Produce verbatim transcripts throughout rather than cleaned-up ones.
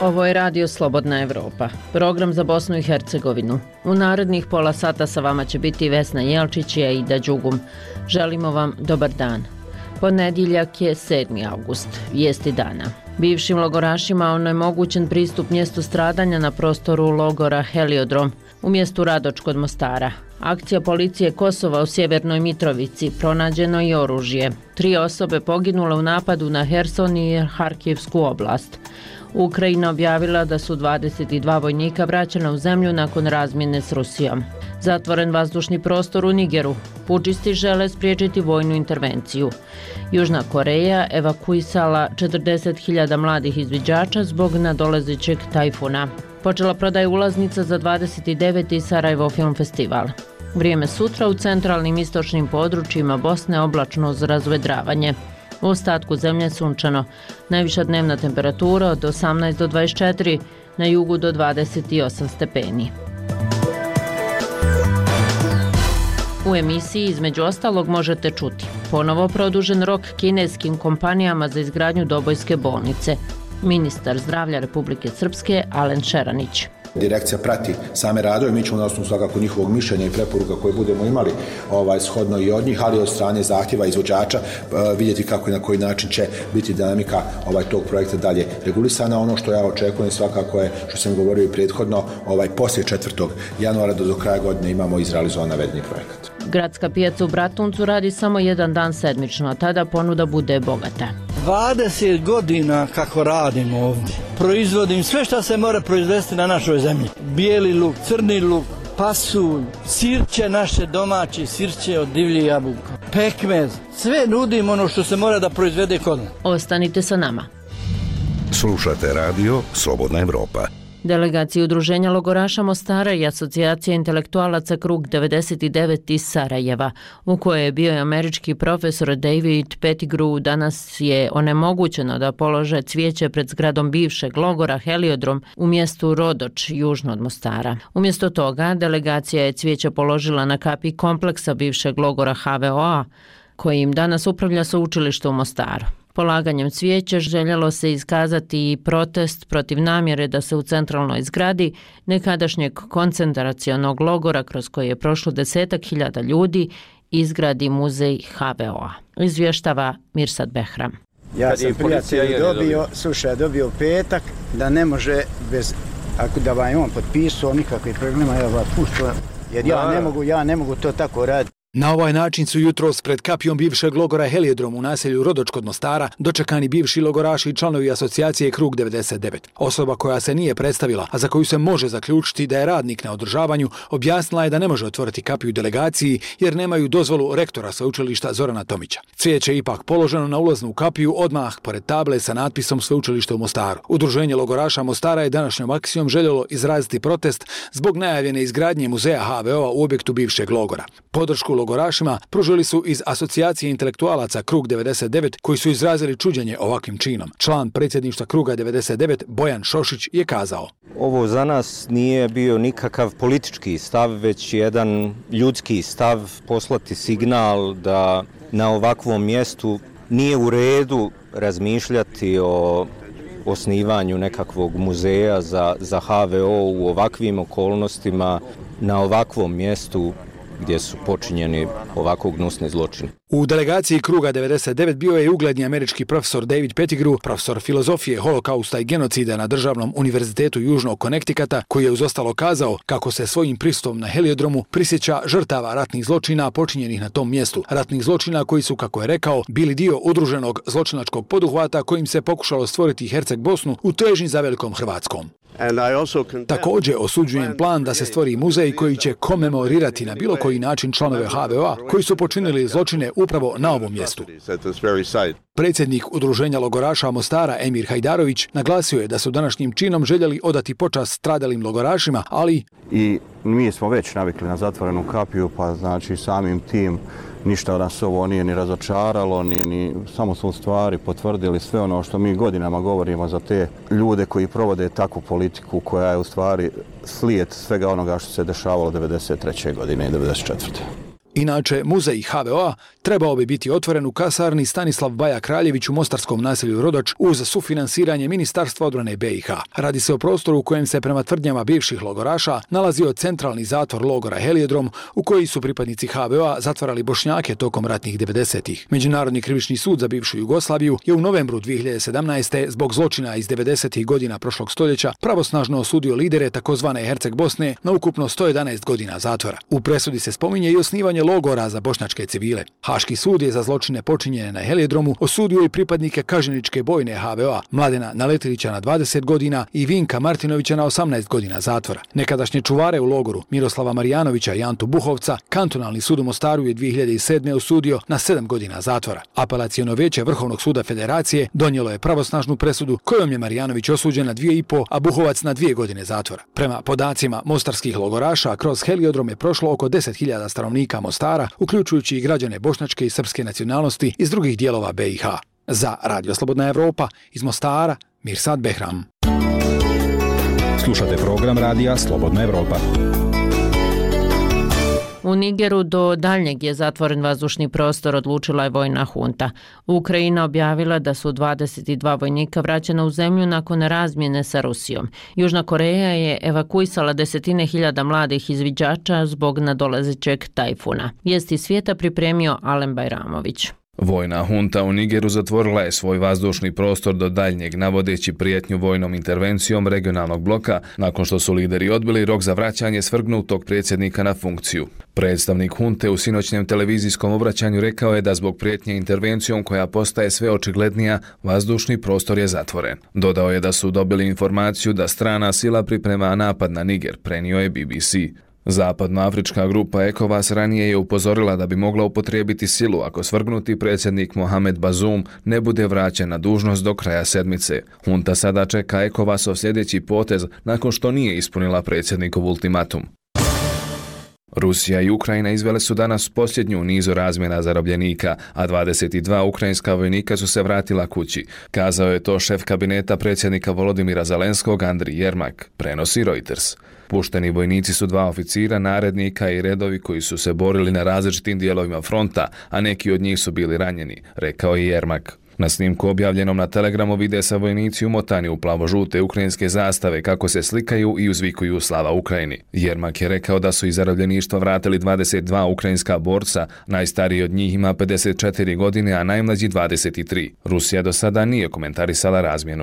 Ovo je Radio Slobodna Evropa, program za Bosnu i Hercegovinu. U narednih pola sata sa vama će biti Vesna Jelčić i Aida Đugum. Želimo vam dobar dan. Ponedjeljak je sedmi avgust, vijesti dana. Bivšim logorašima onemogućen pristup mjestu stradanja na prostoru logora Heliodrom u mjestu Radoč kod Mostara. Akcija policije Kosova u Sjevernoj Mitrovici, pronađeno i oružje. Tri osobe poginule u napadu na Herson i Harkivsku oblast. Ukrajina objavila da su dvadeset dva vojnika vraćena u zemlju nakon razmjene s Rusijom. Zatvoren vazdušni prostor u Nigeru. Pudžisti žele spriječiti vojnu intervenciju. Južna Koreja evakuisala četrdeset hiljada mladih izviđača zbog nadolazećeg tajfuna. Počela prodaje ulaznica za dvadeset deveti Sarajevo Film Festival. Vrijeme sutra u centralnim istočnim područjima Bosne oblačno uz razvedravanje. U ostatku zemlje sunčano. Najviša dnevna temperatura od osamnaest do dvadeset četiri, na jugu do dvadeset osam stepeni. U emisiji između ostalog možete čuti ponovo produžen rok kineskim kompanijama za izgradnju Dobojske bolnice. Ministar zdravlja Republike Srpske Alen Šeranić. Direkcija prati same radove, mi ćemo na osnovu svakako njihovog mišljenja i preporuka koje budemo imali ovaj, shodno i od njih, ali od strane zahtjeva izvođača uh, vidjeti kako i na koji način će biti dinamika ovaj, tog projekta dalje regulisana. Ono što ja očekujem svakako je, što sam govorio i prethodno, ovaj, poslije četvrtog januara do, do kraja godine imamo izrealizovan navedeni projekat. Gradska pijaca u Bratuncu radi samo jedan dan sedmično, a tada ponuda bude bogata. dvadeset godina kako radim ovdje. Proizvodim sve što se mora proizvesti na našoj zemlji. Bijeli luk, crni luk, pasulj, sirće naše domaće, sirće od divljih jabuka, pekmez. Sve nudim ono što se mora da proizvede kod nas. Ostanite sa nama. Slušate radio Slobodna Evropa. Delegaciji Udruženja logoraša Mostara i Asocijacije intelektualaca Krug devedeset devet iz Sarajeva, u kojoj je bio američki profesor David Pettigrew, danas je onemogućeno da polože cvijeće pred zgradom bivšeg logora Heliodrom u mjestu Rodoč, južno od Mostara. Umjesto toga, delegacija je cvijeće položila na kapi kompleksa bivšeg logora H V O A, kojim danas upravlja sveučilište u Mostaru. Polaganjem cvijeća željelo se iskazati i protest protiv namjere da se u centralnoj zgradi nekadašnjeg koncentracionog logora kroz koji je prošlo desetak hiljada ljudi izgradi muzej H V O A. Izvještava Mirsad Behram. Ja sam prijatelj dobio, slušaj, dobio petak da ne može bez, ako da vam on potpisao nikakvih problema, ja vas pušću, jer ja ne mogu, ja ne mogu to tako raditi. Na ovaj način su jutros pred kapijom bivšeg logora Heliodrom u naselju Rodoč kod Mostara dočekani bivši logoraši i članovi asocijacije Krug devedeset devet. Osoba koja se nije predstavila, a za koju se može zaključiti da je radnik na održavanju, objasnila je da ne može otvoriti kapiju delegaciji jer nemaju dozvolu rektora sveučilišta Zorana Tomića. Cvijeće je ipak položeno na ulaznu kapiju odmah pored table sa natpisom Sveučilište u Mostaru. Udruženje logoraša Mostara je današnjom akcijom željelo izraziti protest zbog najavljene izgradnje muzeja H V O A u objektu bivšeg logora. Podršku logorašima pružili su iz Asocijacije intelektualaca Krug devedeset devet koji su izrazili čuđenje ovakvim činom. Član predsjedništva Kruga devedeset devet Bojan Šošić je kazao: Ovo za nas nije bio nikakav politički stav, već jedan ljudski stav, poslati signal da na ovakvom mjestu nije u redu razmišljati o osnivanju nekakvog muzeja za, za H V O u ovakvim okolnostima, na ovakvom mjestu gdje su počinjeni ovako gnusni zločini. U delegaciji Kruga devedeset devet bio je ugledni američki profesor David Pettigrew, profesor filozofije, holokausta i genocida na Državnom univerzitetu Južnog Konektikata, koji je uz ostalo kazao kako se svojim prisustvom na Heliodromu prisjeća žrtava ratnih zločina počinjenih na tom mjestu. Ratnih zločina koji su, kako je rekao, bili dio udruženog zločinačkog poduhvata kojim se pokušalo stvoriti Herceg Bosnu u težnji za velikom Hrvatskom. Također osuđujem plan da se stvori muzej koji će komemorirati na bilo koji način članove H V O A koji su počinili zločine upravo na ovom mjestu. Predsjednik Udruženja logoraša Mostara Emir Hajdarović naglasio je da su današnjim činom željeli odati počast stradalim logorašima, ali i mi smo već navikli na zatvorenu kapiju, pa znači samim tim ništa nas ovo nije ni razočaralo, ni, ni samo su u stvari potvrdili sve ono što mi godinama govorimo za te ljude koji provode takvu politiku koja je u stvari slijed svega onoga što se dešavalo devedeset treće godine i devedeset četvrte Inače, muzej H V O A trebao bi biti otvoren u kasarni Stanislav Baja Kraljević u mostarskom naselju Rodoč uz sufinansiranje Ministarstva odbrane B i H. Radi se o prostoru u kojem se prema tvrdnjama bivših logoraša nalazio centralni zatvor logora Heliodrom u koji su pripadnici H V O-a zatvarali Bošnjake tokom ratnih devedesetih. Međunarodni krivični sud za bivšu Jugoslaviju je u novembru dvije hiljade sedamnaeste. zbog zločina iz devedesetih godina prošlog stoljeća pravosnažno osudio lidere takozvane Herceg Bosne na ukupno sto jedanaest godina zatvora. U presudi se spominje i osnivanje logora za bošnjačke civile. Haški sud je za zločine počinjene na Heliodromu osudio i pripadnike kažnjeničke bojne H V O-a Mladena Naletilića na dvadeset godina i Vinka Martinovića na osamnaest godina zatvora. Nekadašnje čuvare u logoru Miroslava Marjanovića i Antu Buhovca kantonalni sud u Mostaru je dvije hiljade sedme. osudio na sedam godina zatvora. Apelaciono vijeće Vrhovnog suda Federacije donijelo je pravosnažnu presudu kojom je Marjanović osuđen na dvije i po, a Buhovac na dvije godine zatvora. Prema podacima mostarskih logoraša, kroz Heliodrom je prošlo oko deset hiljada stanovnika Mostara, uključujući i građane bošnjačke i srpske nacionalnosti iz drugih dijelova B i H. Za Radio Slobodna Evropa iz Mostara, Mirsad Behram. Slušate program Radija Slobodna Evropa. U Nigeru do daljnjeg je zatvoren vazdušni prostor, odlučila je vojna hunta. Ukrajina objavila da su dvadeset dva vojnika vraćena u zemlju nakon razmjene sa Rusijom. Južna Koreja je evakuisala desetine hiljada mladih izviđača zbog nadolazećeg tajfuna. Vijesti svijeta pripremio Alen Bajramović. Vojna hunta u Nigeru zatvorila je svoj vazdušni prostor do daljnjeg navodeći prijetnju vojnom intervencijom regionalnog bloka nakon što su lideri odbili rok za vraćanje svrgnutog predsjednika na funkciju. Predstavnik hunte u sinoćnjem televizijskom obraćanju rekao je da zbog prijetnje intervencijom koja postaje sve očiglednija, vazdušni prostor je zatvoren. Dodao je da su dobili informaciju da strana sila priprema napad na Niger, prenio je B B C. Zapadnoafrička grupa ECOWAS ranije je upozorila da bi mogla upotrijebiti silu ako svrgnuti predsjednik Mohamed Bazoum ne bude vraćen na dužnost do kraja sedmice. Hunta sada čeka ECOWASov sljedeći potez nakon što nije ispunila predsjednikov ultimatum. Rusija i Ukrajina izvele su danas posljednju nizu razmjena zarobljenika, a dvadeset dva ukrajinska vojnika su se vratila kući. Kazao je to šef kabineta predsjednika Volodimira Zelenskog Andrij Jermak, prenosi Reuters. Pušteni vojnici su dva oficira, narednika i redovi koji su se borili na različitim dijelovima fronta, a neki od njih su bili ranjeni, rekao je Jermak. Na snimku objavljenom na Telegramu vide se vojnici umotani u plavo-žute ukrajinske zastave kako se slikaju i uzvikuju slava Ukrajini. Jermak je rekao da su iz zarobljeništva vratili dvadeset dva ukrajinska borca, najstariji od njih ima pedeset četiri godine, a najmlađi dvadeset tri. Rusija do sada nije komentarisala razmjenu.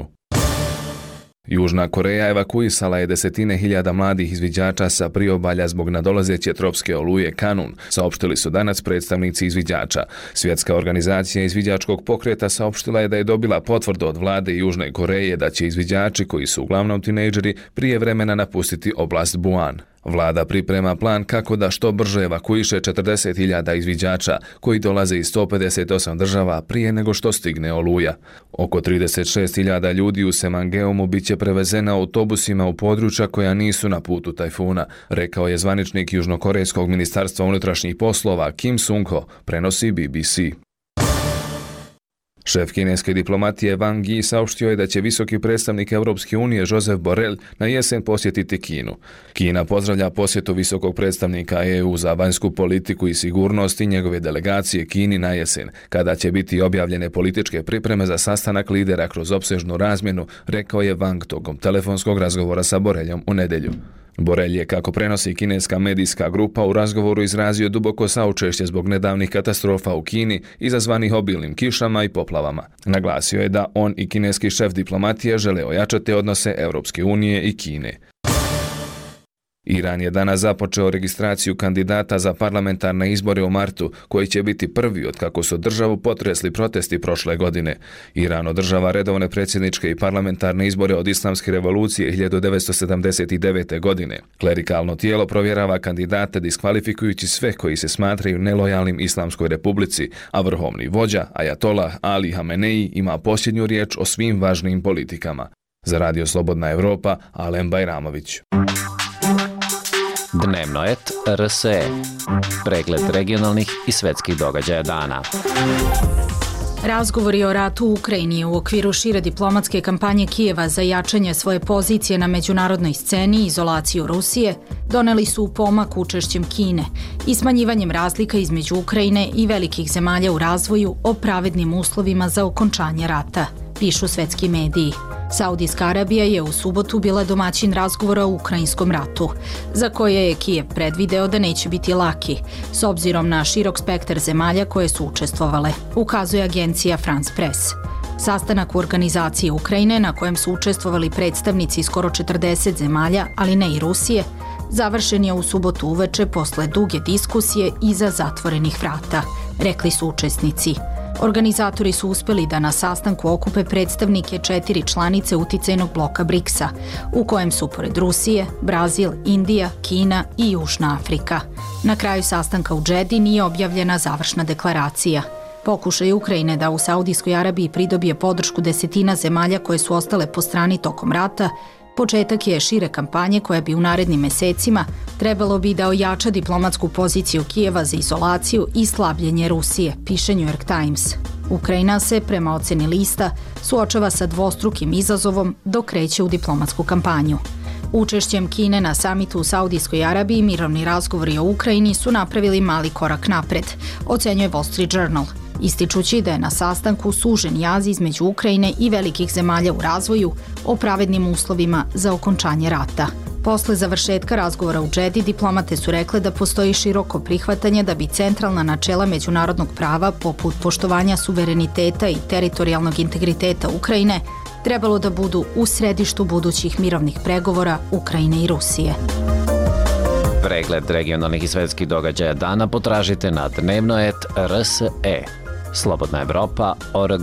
Južna Koreja evakuisala je desetine hiljada mladih izviđača sa priobalja zbog nadolazeće tropske oluje Kanun, saopštili su danas predstavnici izviđača. Svjetska organizacija izviđačkog pokreta saopštila je da je dobila potvrdu od vlade Južne Koreje da će izviđači, koji su uglavnom tinejdžeri, prije vremena napustiti oblast Buan. Vlada priprema plan kako da što brže evakuiše četrdeset hiljada izviđača koji dolaze iz sto pedeset osam država prije nego što stigne oluja. Oko trideset šest hiljada ljudi u Semangeumu bit će prevezena autobusima u područja koja nisu na putu tajfuna, rekao je zvaničnik Južnokorejskog ministarstva unutrašnjih poslova Kim Sung-ho, prenosi B B C. Šef kineske diplomatije Wang Yi saopštio je da će visoki predstavnik Europske unije Josep Borrell na jesen posjetiti Kinu. Kina pozdravlja posjetu visokog predstavnika E U za vanjsku politiku i sigurnost i njegove delegacije Kini na jesen, kada će biti objavljene političke pripreme za sastanak lidera kroz opsežnu razmjenu, rekao je Wang tokom telefonskog razgovora sa Borrellom u nedjelju. Borrell je, kako prenosi kineska medijska grupa, u razgovoru izrazio duboko saučešće zbog nedavnih katastrofa u Kini izazvanih obilnim kišama i poplavama. Naglasio je da on i kineski šef diplomatije žele ojačati odnose Europske unije i Kine. Iran je danas započeo registraciju kandidata za parlamentarne izbore u martu, koji će biti prvi od kako su državu potresli protesti prošle godine. Iran održava redovne predsjedničke i parlamentarne izbore od islamske revolucije hiljadu devetsto sedamdeset devete. godine. Klerikalno tijelo provjerava kandidate diskvalifikujući sve koji se smatraju nelojalnim Islamskoj republici, a vrhovni vođa, ajatolah Ali Hamenei, ima posljednju riječ o svim važnim politikama. Za Radio Slobodna Evropa, Alen Bajramović. Dnevno et R S E. Pregled regionalnih i svetskih događaja dana. Razgovori o ratu u Ukrajini u okviru šire diplomatske kampanje Kijeva za jačanje svoje pozicije na međunarodnoj sceni i izolaciju Rusije doneli su pomak učešćem Kine i smanjivanjem razlika između Ukrajine i velikih zemalja u razvoju o pravednim uslovima za okončanje rata, pišu svetski mediji. Saudijska Arabija je u subotu bila domaćin razgovora o ukrajinskom ratu, za koje je Kijev predvideo da neće biti laki, s obzirom na širok spektar zemalja koje su učestvovale, ukazuje agencija France Press. Sastanak u organizaciji Ukrajine, na kojem su učestvovali predstavnici skoro četrdeset zemalja, ali ne i Rusije, završen je u subotu uveče posle duge diskusije iza zatvorenih vrata, rekli su učesnici. Organizatori su uspeli da na sastanku okupe predstavnike četiri članice uticajnog bloka briksa, u kojem su pored Rusije, Brazil, Indija, Kina i Južna Afrika. Na kraju sastanka u Džedi nije objavljena završna deklaracija. Pokušaj Ukrajine da u Saudijskoj Arabiji pridobije podršku desetina zemalja koje su ostale po strani tokom rata, početak je šire kampanje koja bi u narednim mesecima trebalo bi da ojača diplomatsku poziciju Kijeva za izolaciju i slabljenje Rusije, piše New York Times. Ukrajina se, prema oceni lista, suočava sa dvostrukim izazovom dok kreće u diplomatsku kampanju. Učešćem Kine na samitu u Saudijskoj Arabiji mirovni razgovori o Ukrajini su napravili mali korak napred, ocenjuje Wall Street Journal, ističući da je na sastanku sužen jaz između Ukrajine i velikih zemalja u razvoju o pravednim uslovima za okončanje rata. Posle završetka razgovora u Džedi, diplomate su rekle da postoji široko prihvatanje da bi centralna načela međunarodnog prava, poput poštovanja suvereniteta i teritorijalnog integriteta Ukrajine, trebalo da budu u središtu budućih mirovnih pregovora Ukrajine i Rusije. Pregled regionalnih i svetskih događaja dana potražite na dnevnoet R S E. Slobodna Evropa точка org.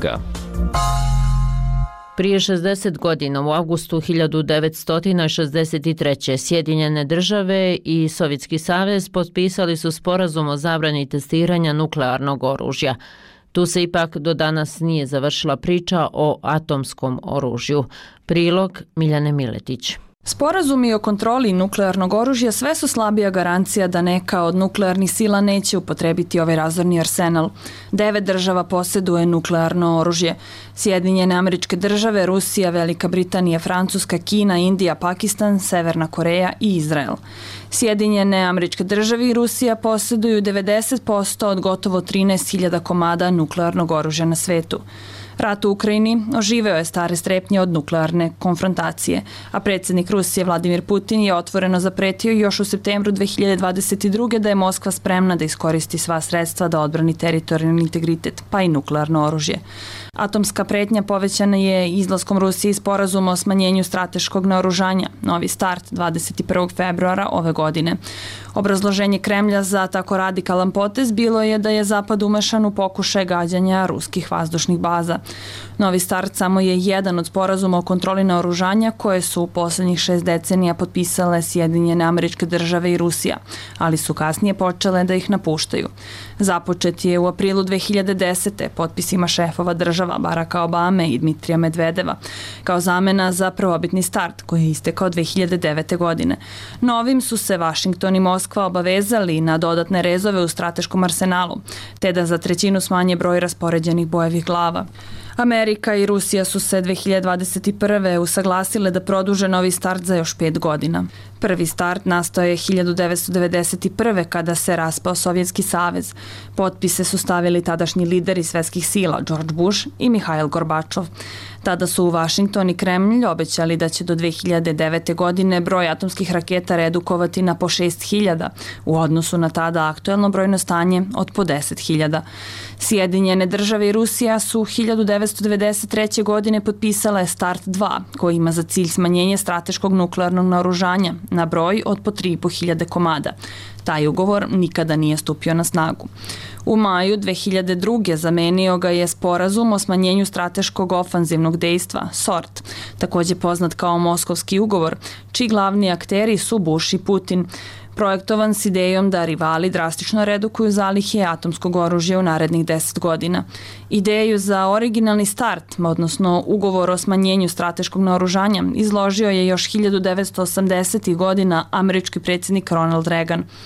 Prije šezdeset godina, u avgustu hiljadu devetsto šezdeset treće. Sjedinjene države i Sovjetski savez potpisali su sporazum o zabrani testiranja nuklearnog oružja. Tu se ipak do danas nije završila priča o atomskom oružju. Prilog Miljane Miletić. Sporazumi o kontroli nuklearnog oružja sve su slabija garancija da neka od nuklearnih sila neće upotrebiti ovaj razorni arsenal. Devet država posjeduje nuklearno oružje. Sjedinjene Američke Države, Rusija, Velika Britanija, Francuska, Kina, Indija, Pakistan, Severna Koreja i Izrael. Sjedinjene Američke Države i Rusija posjeduju devedeset posto od gotovo trinaest hiljada komada nuklearnog oružja na svetu. Rat u Ukrajini oživeo je stare strepnje od nuklearne konfrontacije, a predsjednik Rusije Vladimir Putin je otvoreno zapretio još u septembru dve hiljade dvadeset druge. da je Moskva spremna da iskoristi sva sredstva da odbrani teritorijalni integritet, pa i nuklearno oružje. Atomska pretnja povećana je izlaskom Rusije iz sporazuma o smanjenju strateškog naoružanja, novi start dvadeset prvog februara ove godine. Obrazloženje Kremlja za tako radikalan potez bilo je da je Zapad umešan u pokušaj gađanja ruskih vazdušnih baza. Novi start samo je jedan od sporazuma o kontroli naoružanja koje su u poslednjih šest decenija potpisale Sjedinjene Američke Države i Rusija, ali su kasnije počele da ih napuštaju. Započet je u aprilu dve hiljade desete. potpisima šefova država Baracka Obame i Dmitrija Medvedeva, kao zamena za prvobitni start koji je istekao dve hiljade devete. godine. Novim su se Vašington i Moskva obavezali na dodatne rezove u strateškom arsenalu, te da za trećinu smanje broj raspoređenih bojevih glava. Amerika i Rusija su se dve hiljade dvadeset prve. usaglasile da produže novi start za još pet godina. Prvi start nastao je hiljadu devetsto devedeset prve. kada se raspao Sovjetski savez. Potpise su stavili tadašnji lideri svetskih sila George Bush i Mihail Gorbačov. Tada su u Vašington i Kremlj obećali da će do dve hiljade devete. godine broj atomskih raketa redukovati na po šest hiljada u odnosu na tada aktuelno brojno stanje od po deset hiljada. Sjedinjene države i Rusija su hiljadu devetsto devedeset treće. godine potpisale Start dva, koji ima za cilj smanjenje strateškog nuklearnog naoružanja na broj od po tri i po hiljade komada. Taj ugovor nikada nije stupio na snagu. U maju dve hiljade druge. zamenio ga je sporazum o smanjenju strateškog ofanzivnog dejstva, S O R T, takođe poznat kao Moskovski ugovor, čiji glavni akteri su Bush i Putin. Projektovan s idejom da rivali drastično redukuju zalihe atomskog oružja u narednih deset godina. Ideju za originalni start, odnosno ugovor o smanjenju strateškog naoružanja, izložio je još hiljadu devetsto osamdesetih. godina američki predsjednik Ronald Reagan.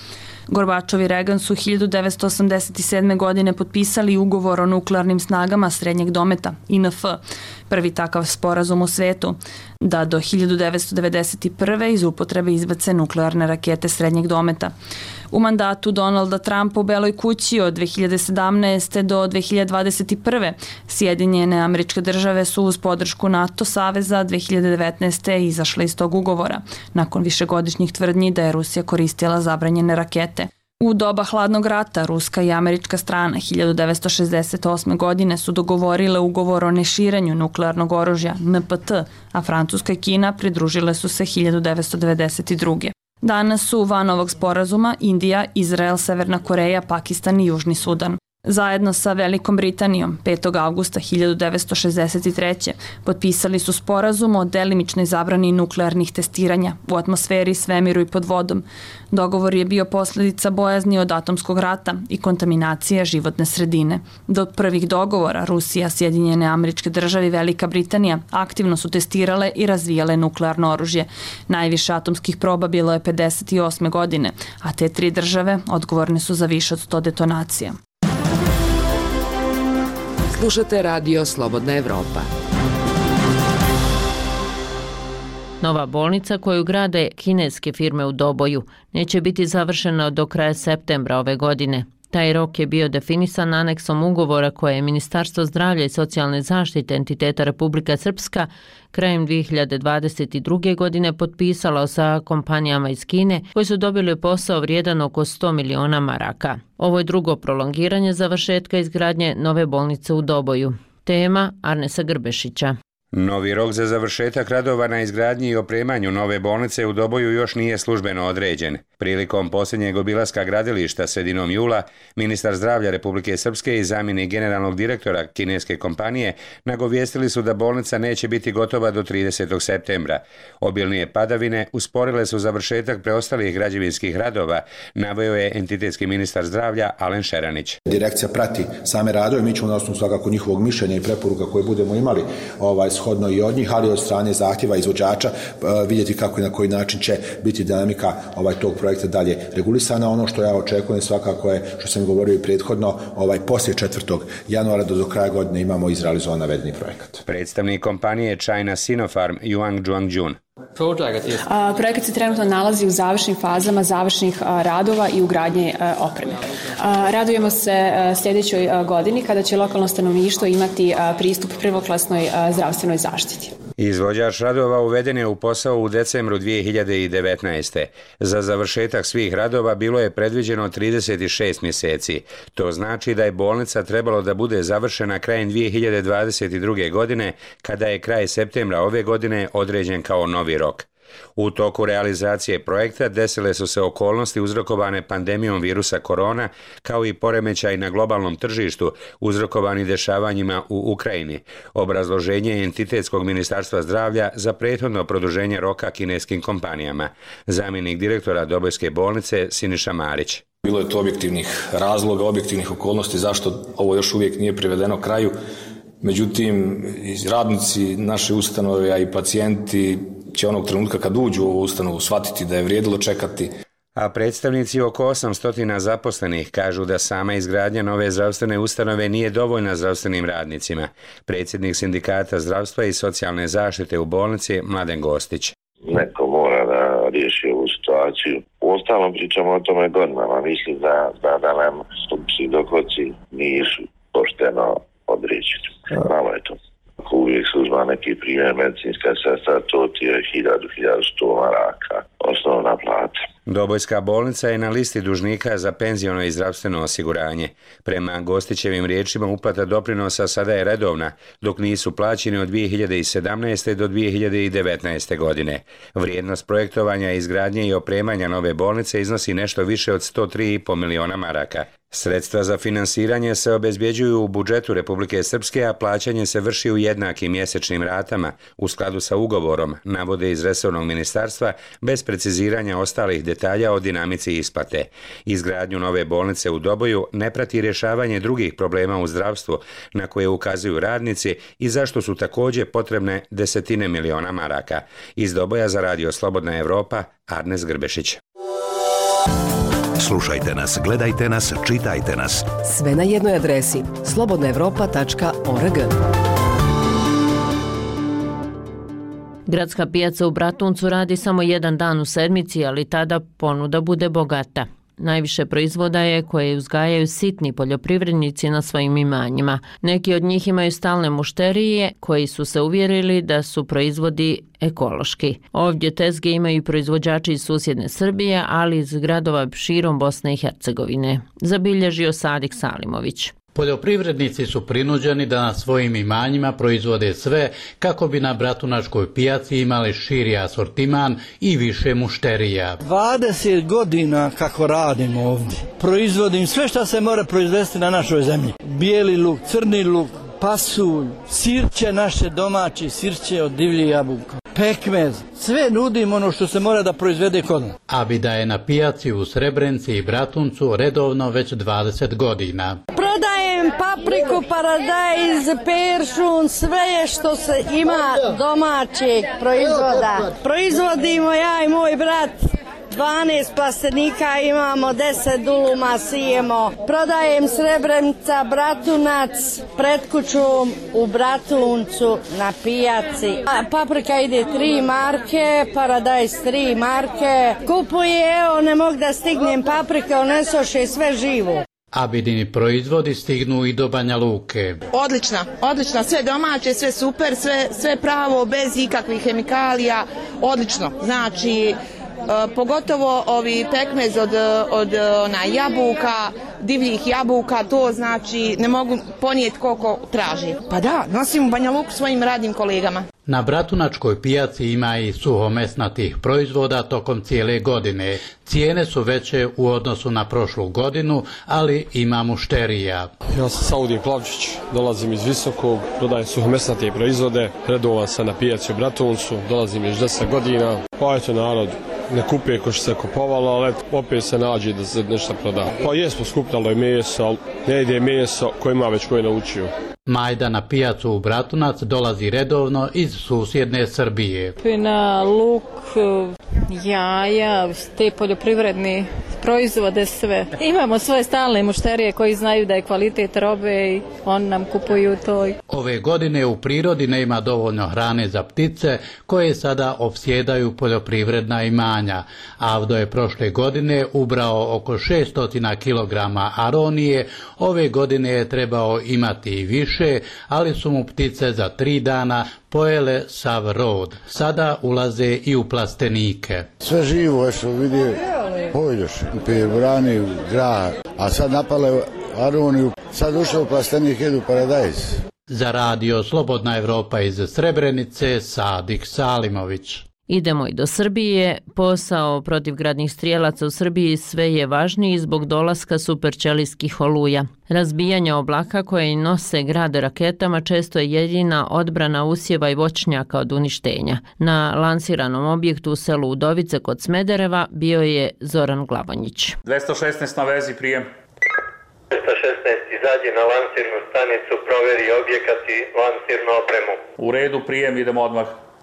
Gorbačov i Reagan su hiljadu devetsto osamdeset sedme. godine potpisali ugovor o nuklearnim snagama srednjeg dometa, I N F, prvi takav sporazum u svetu, da do hiljadu devetsto devedeset prve. iz upotrebe izbace nuklearne rakete srednjeg dometa. U mandatu Donalda Trumpa u Beloj kući od dve hiljade sedamnaeste. do dve hiljade dvadeset prve. Sjedinjene Američke Države su uz podršku NATO saveza dve hiljade devetnaeste. izašle iz tog ugovora, nakon višegodišnjih tvrdnji da je Rusija koristila zabranjene rakete. U doba hladnog rata ruska i američka strana hiljadu devetsto šezdeset osme. godine su dogovorile ugovor o neširenju nuklearnog oružja N P T, a Francuska i Kina pridružile su se hiljadu devetsto devedeset druge. Danas su van ovog sporazuma Indija, Izrael, Severna Koreja, Pakistan i Južni Sudan. Zajedno sa Velikom Britanijom petog avgusta hiljadu devetsto šezdeset treće. potpisali su sporazum o delimičnoj zabrani nuklearnih testiranja u atmosferi, svemiru i pod vodom. Dogovor je bio posljedica bojazni od atomskog rata i kontaminacije životne sredine. Do prvih dogovora Rusija, Sjedinjene Američke Države i Velika Britanija aktivno su testirale i razvijale nuklearno oružje. Najviše atomskih proba bilo je pedeset osme. godine, a te tri države odgovorne su za više od sto detonacija. Slušate Radio Slobodna Evropa. Nova bolnica koju grade kineske firme u Doboju neće biti završena do kraja septembra ove godine. Taj rok je bio definisan aneksom ugovora koje je Ministarstvo zdravlja i socijalne zaštite entiteta Republika Srpska krajem dve hiljade dvadeset druge. godine potpisalo sa kompanijama iz Kine koji su dobili posao vrijedan oko sto miliona maraka. Ovo je drugo prolongiranje završetka izgradnje nove bolnice u Doboju. Tema Arnesa Grbešića. Novi rok za završetak radova na izgradnji i opremanju nove bolnice u Doboju još nije službeno određen. Prilikom posljednjeg obilaska gradilišta sredinom jula, ministar zdravlja Republike Srpske i zamjenik generalnog direktora kineske kompanije nagovijestili su da bolnica neće biti gotova do tridesetog septembra. Obilnije padavine usporile su završetak preostalih građevinskih radova, naveo je entitetski ministar zdravlja Alen Šeranić. Direkcija prati same radove, mi ćemo na osnovu svakako njihovog mišljenja i preporuka koje budemo imali ovaj shodno i od njih, ali od strane zahtjeva izvođača vidjeti kako i na koji način će biti dinamika ovaj tog projekta dalje regulisana. Ono što ja očekujem svakako je, što sam govorio i prethodno, ovaj poslije četvrtog januara do, do kraja godine imamo izrealizovan navedeni projekat. Predstavnik kompanije China Sinopharm Yuang Zhuangjun. Projekat se trenutno nalazi u završnim fazama završnih radova i ugradnje opreme. Radujemo se sljedećoj godini kada će lokalno stanovništvo imati pristup prvoklasnoj zdravstvenoj zaštiti. Izvođač radova uveden je u posao u decembru dve hiljade devetnaeste. Za završetak svih radova bilo je predviđeno trideset šest mjeseci. To znači da je bolnica trebalo da bude završena krajem dve hiljade dvadeset druge. godine, kada je kraj septembra ove godine određen kao novi rok. U toku realizacije projekta desile su se okolnosti uzrokovane pandemijom virusa korona, kao i poremećaj na globalnom tržištu uzrokovani dešavanjima u Ukrajini. Obrazloženje je entitetskog ministarstva zdravlja za prethodno produženje roka kineskim kompanijama. Zamjenik direktora Dobojske bolnice Siniša Marić. Bilo je to objektivnih razloga, objektivnih okolnosti zašto ovo još uvijek nije privedeno kraju. Međutim, radnici naše ustanove, a i pacijenti će onog trenutka kad uđu u ovu ustanovu shvatiti da je vrijedilo čekati. A predstavnici oko osamsto zaposlenih kažu da sama izgradnja nove zdravstvene ustanove nije dovoljna zdravstvenim radnicima. Predsjednik sindikata zdravstva i socijalne zaštite u bolnici Mladen Gostić. Neko mora da riješi ovu situaciju. U ostalom pričamo o tome godinama. Mislim da, da, da nam stupci dohodci nisu pošteno određeni. Malo je to. Ako uvijek se uzma neki primjer medicinska sestra, to ti je hiljadu, hiljadu sto maraka osnovna plata. Dobojska bolnica je na listi dužnika za penziono i zdravstveno osiguranje. Prema Gostićevim riječima uplata doprinosa sada je redovna, dok nisu plaćeni od dve hiljade sedamnaeste. do dve hiljade devetnaeste. godine. Vrijednost projektovanja, izgradnje i opremanja nove bolnice iznosi nešto više od sto tri i po miliona maraka. Sredstva za finansiranje se obezbjeđuju u budžetu Republike Srpske, a plaćanje se vrši u jednakim mjesečnim ratama u skladu sa ugovorom, navode iz resornog ministarstva, bez preciziranja ostalih detalja o dinamici isplate. Izgradnju nove bolnice u Doboju ne prati rješavanje drugih problema u zdravstvu na koje ukazuju radnici i zašto su također potrebne desetine miliona maraka. Iz Doboja za Radio Slobodna Evropa, Arnes Grbešić. Slušajte nas, gledajte nas, čitajte nas. Sve na jednoj adresi slobodna evropa tačka org. Gradska pijaca u Bratuncu radi samo jedan dan u sedmici, ali tada ponuda bude bogata. Najviše proizvoda je koje uzgajaju sitni poljoprivrednici na svojim imanjima. Neki od njih imaju stalne mušterije koji su se uvjerili da su proizvodi ekološki. Ovdje tezge imaju i proizvođači iz susjedne Srbije, ali iz gradova širom Bosne i Hercegovine. Zabilježio Sadik Salimović. Poljoprivrednici su prinuđeni da na svojim imanjima proizvode sve kako bi na bratunačkoj pijaci imali širi asortiman i više mušterija. dvadeset godina kako radim ovdje. Proizvodim sve što se mora proizvesti na našoj zemlji. Bijeli luk, crni luk, pasulj, sirće naše domaći, sirće od divljih jabuka, pekmez. Sve nudim ono što se mora da proizvede kod nas. Abida je na pijaci u Srebrenici i Bratuncu redovno već dvadeset godina. Prodajem papriku, paradajz, peršun, sve što se ima domaćeg proizvoda. Proizvodimo ja i moj brat. dvanaest plastenika imamo, deset duluma sijemo. Prodajem Srebrenica, Bratunac, pred kućom u Bratuncu na pijaci. Paprika ide tri marke, paradajz tri marke. Kupuje, evo ne mogu da stignem paprike, onesoše sve živo. Abidini proizvodi stignu i do Banja Luke. Odlična, odlična, sve domaće, sve super, sve, sve pravo, bez ikakvih hemikalija, odlično. Znači, Uh, pogotovo ovi pekmez od, od ona, jabuka, divljih jabuka, to znači ne mogu ponijeti koliko traži. Pa da, nosim u Banja Luku svojim radnim kolegama. Na bratunačkoj pijaci ima i suhomesnatih proizvoda tokom cijele godine. Cijene su veće u odnosu na prošlu godinu, ali ima mušterija. Ja sam Saudije Plavčić, dolazim iz Visokog, prodajem suhomesnate proizvode, redovan sam na pijaci u Bratuncu, dolazim iz deset godina. Pa eto, narod ne kupuje ko što se kupovalo, ali opet se nađe da se nešto proda. Pa jesmo, skupnalo je meso, ali ne ide meso koje ima već koje naučio. Majda na pijacu u Bratunac dolazi redovno iz susjedne Srbije. Na luk, jaja, te poljoprivredni proizvode, sve. Imamo svoje stalne mušterije koji znaju da je kvalitet robe i oni nam kupuju to. Ove godine u prirodi nema dovoljno hrane za ptice koje sada opsjedaju poljoprivredna imanja. Avdo je prošle godine ubrao oko šesto kilograma aronije, ove godine je trebao imati i više, ali su mu ptice za tri dana pojele sav rod. Sada ulaze i u plastenike. Sve živo je što vidio, pojdeš, brani, grah, a sad napale aroniju, sad ušao u plastenik, jedu paradajz. Za radio Slobodna Evropa iz Srebrenice, Sadik Salimović. Idemo i do Srbije. Posao protivgradnih strijelaca u Srbiji sve je važniji zbog dolaska superćelijskih oluja. Razbijanje oblaka koje nose grad raketama često je jedina odbrana usjeva i voćnjaka od uništenja. Na lansiranom objektu u selu Udovice kod Smedereva bio je Zoran Glavonjić. dvesta šesnaest na vezi, prijem. dvesta šesnaest izađi na lansirnu stanicu, proveri objekat i lansirnu opremu. U redu, prijem, idemo odmah.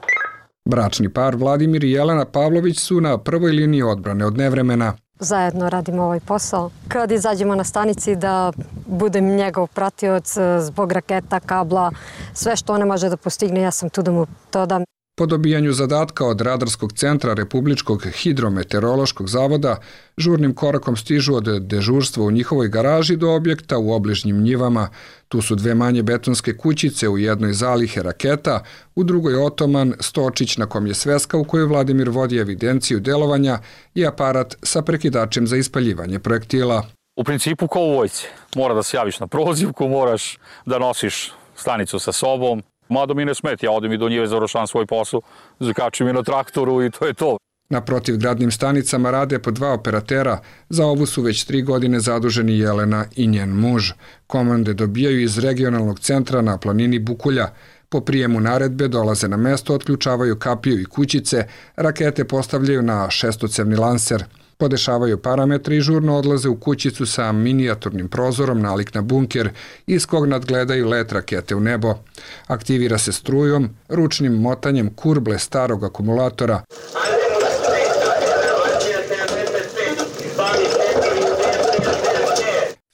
Bračni par Vladimir i Jelena Pavlović su na prvoj liniji odbrane od nevremena. Zajedno radimo ovaj posao. Kad izađemo na stanici da budem njegov pratioc zbog raketa, kabla, sve što on ne može da postigne, ja sam tu da mu to dam. Po dobijanju zadatka od Radarskog centra Republičkog hidrometeorološkog zavoda, žurnim korakom stižu od dežurstva u njihovoj garaži do objekta u obližnjim njivama. Tu su dve manje betonske kućice, u jednoj zalihe raketa, u drugoj otoman, stočić na kom je sveska u kojoj Vladimir vodi evidenciju delovanja i aparat sa prekidačem za ispaljivanje projektila. U principu kao u vojci. Mora da se javiš na prozivku, moraš da nosiš stanicu sa sobom. Mada mi ne smeti, ja odem i do njive, završavam svoj posao, zakačim je na traktoru i to je to. Na protivgradnim stanicama rade po dva operatera, za ovu su već tri godine zaduženi Jelena i njen muž. Komande dobijaju iz regionalnog centra na planini Bukulja. Po prijemu naredbe dolaze na mesto, otključavaju kapiju i kućice, rakete postavljaju na šestocevni lanser. Podešavaju parametre i žurno odlaze u kućicu sa minijaturnim prozorom nalik na bunker, iz kog nadgledaju let rakete u nebo. Aktivira se strujom, ručnim motanjem kurble starog akumulatora.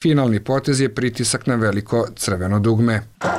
Finalni potez je pritisak na veliko crveno dugme.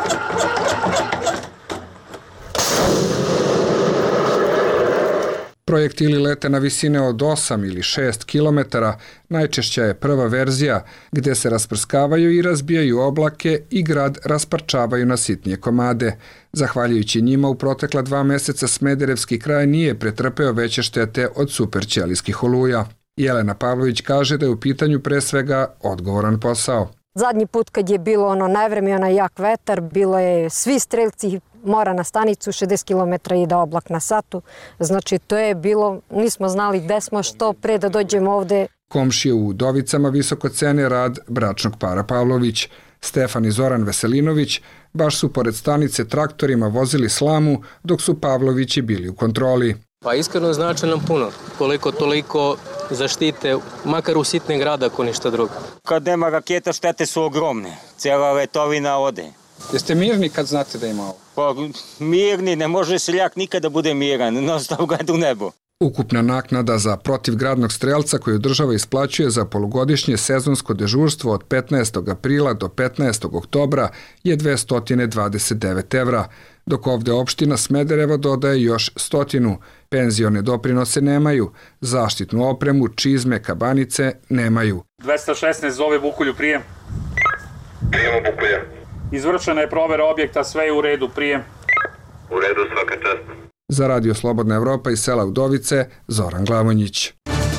Projektili lete na visine od osam ili šest kilometara, najčešća je prva verzija, gde se rasprskavaju i razbijaju oblake i grad rasparčavaju na sitnije komade. Zahvaljujući njima, u protekla dva meseca Smederevski kraj nije pretrpeo veće štete od superćelijskih oluja. Jelena Pavlović kaže da je u pitanju pre svega odgovoran posao. Zadnji put kad je bilo ono najvreme, onaj jak vetar, bilo je svi strelci mora na stanicu, šezdeset kilometara ide oblak na satu. Znači to je bilo, nismo znali gde smo, što pre da dođemo ovde. Komšije u Udovicama visoko cene rad bračnog para Pavlović. Stefan i Zoran Veselinović baš su pored stanice traktorima vozili slamu dok su Pavlovići bili u kontroli. Pa iskreno znači nam puno, koliko toliko zaštite, makar u sitne grada ako ništa drugo. Kad nema raketa štete su ogromne, cijela letovina ode. Jeste mirni kad znate da ima ovo? Pa mirni, ne može seljak nikada bude miran, non stop gleda u nebo. Ukupna naknada za protivgradnog strelca koju država isplaćuje za polugodišnje sezonsko dežurstvo od petnaestog aprila do petnaestog oktobra je dvesta dvadeset devet evra, dok ovde opština Smederevo dodaje još stotinu. Penzione doprinose nemaju, zaštitnu opremu, čizme, kabanice nemaju. dvesta šesnaest zove Bukulju, prijem. Prijemo Bukulja. Izvršena je provera objekta, sve je u redu, prijem. U redu, svaka čast. Za Radio Slobodna Evropa iz sela Udovice, Zoran Glavonjić.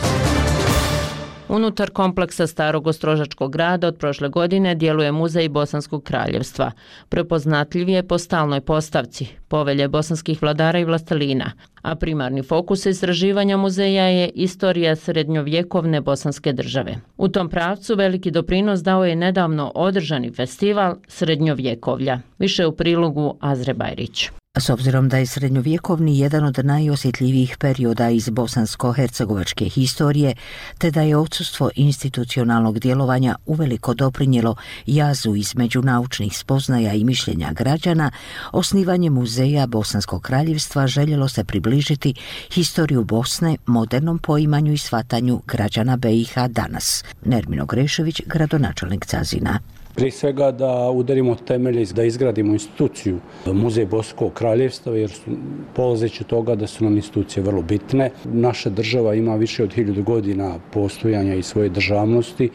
Unutar kompleksa Starog Ostrožačkog grada od prošle godine djeluje Muzej Bosanskog kraljevstva. Prepoznatljiv je po stalnoj postavci, povelje bosanskih vladara i vlastelina, a primarni fokus istraživanja muzeja je istorija srednjovjekovne bosanske države. U tom pravcu veliki doprinos dao je nedavno održani festival Srednjovjekovlja. Više u prilogu Azre Bajrić. S obzirom da je srednjovjekovni jedan od najosjetljivijih perioda iz bosansko-hercegovačke historije, te da je odsustvo institucionalnog djelovanja uveliko doprinijelo jazu između naučnih spoznaja i mišljenja građana, osnivanje Muzeja Bosanskog kraljevstva željelo se približiti historiju Bosne modernom poimanju i shvatanju građana B i H danas. Nermino Grešević, gradonačelnik Cazina. Prije svega da udarimo temelje, da izgradimo instituciju Muzej Bosanskog kraljevstva, jer su polazeći toga da su nam institucije vrlo bitne. Naša država ima više od hiljadu godina postojanja i svoje državnosti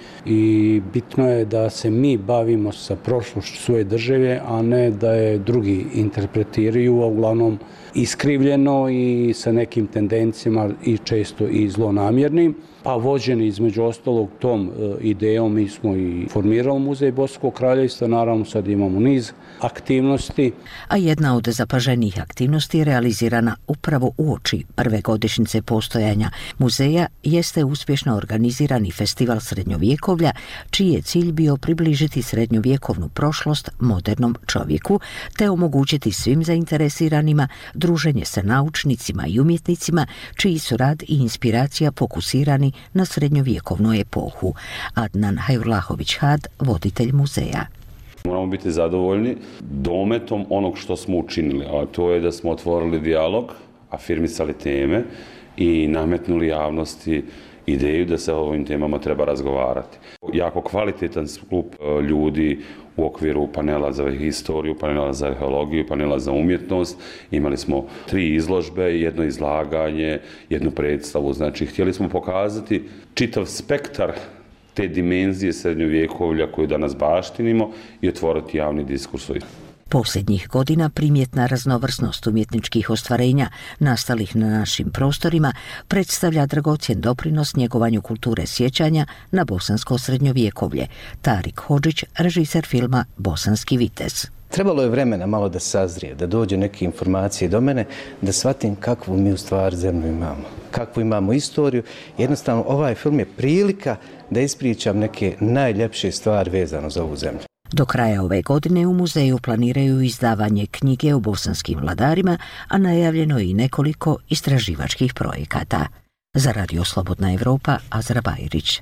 i bitno je da se mi bavimo sa prošlošću svoje države, a ne da je drugi interpretiraju, a uglavnom iskrivljeno i sa nekim tendencijama i često i zlonamjernim. Pa vođeni između ostalog tom idejom mi smo i formirali Muzej Bosanskog kraljevstva, naravno sad imamo niz aktivnosti. A jedna od zapaženijih aktivnosti je realizirana upravo uoči prve godišnjice postojanja muzeja jeste uspješno organizirani festival srednjovjekovlja, čiji je cilj bio približiti srednjovjekovnu prošlost modernom čovjeku, te omogućiti svim zainteresiranima druženje sa naučnicima i umjetnicima, čiji su rad i inspiracija fokusirani na srednjovjekovnu epohu. Adnan Hajrulahović-Had, voditelj muzeja. Moramo biti zadovoljni dometom onog što smo učinili, a to je da smo otvorili dijalog, afirmisali teme i nametnuli javnosti ideju da se o ovim temama treba razgovarati. Jako kvalitetan skup ljudi u okviru panela za historiju, panela za arheologiju, panela za umjetnost. Imali smo tri izložbe, jedno izlaganje, jednu predstavu. Znači, htjeli smo pokazati čitav spektar te dimenzije srednjovjekovlja koju danas baštinimo i otvoriti javni diskurs. Posljednjih godina primjetna raznovrsnost umjetničkih ostvarenja nastalih na našim prostorima predstavlja dragocjen doprinos njegovanju kulture sjećanja na bosansko srednjovjekovlje. Tarik Hodžić, režiser filma Bosanski vitez. Trebalo je vremena malo da sazrije, da dođe neke informacije do mene, da shvatim kakvu mi u stvari zemlju imamo, kakvu imamo istoriju. Jednostavno, ovaj film je prilika da ispričam neke najljepše stvari vezano za ovu zemlju. Do kraja ove godine u muzeju planiraju izdavanje knjige o bosanskim vladarima, a najavljeno je i nekoliko istraživačkih projekata. Za Radio Slobodna Evropa, Azra Bajrić.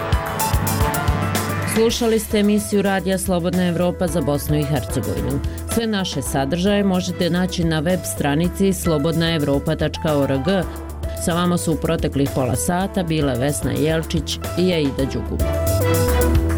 Slušali ste emisiju Radija Slobodna Evropa za Bosnu i Hercegovinu. Sve naše sadržaje možete naći na web stranici slobodna evropa tačka org. Sa vama su u proteklih pola sata bile Vesna Jelčić i Aida Đugum.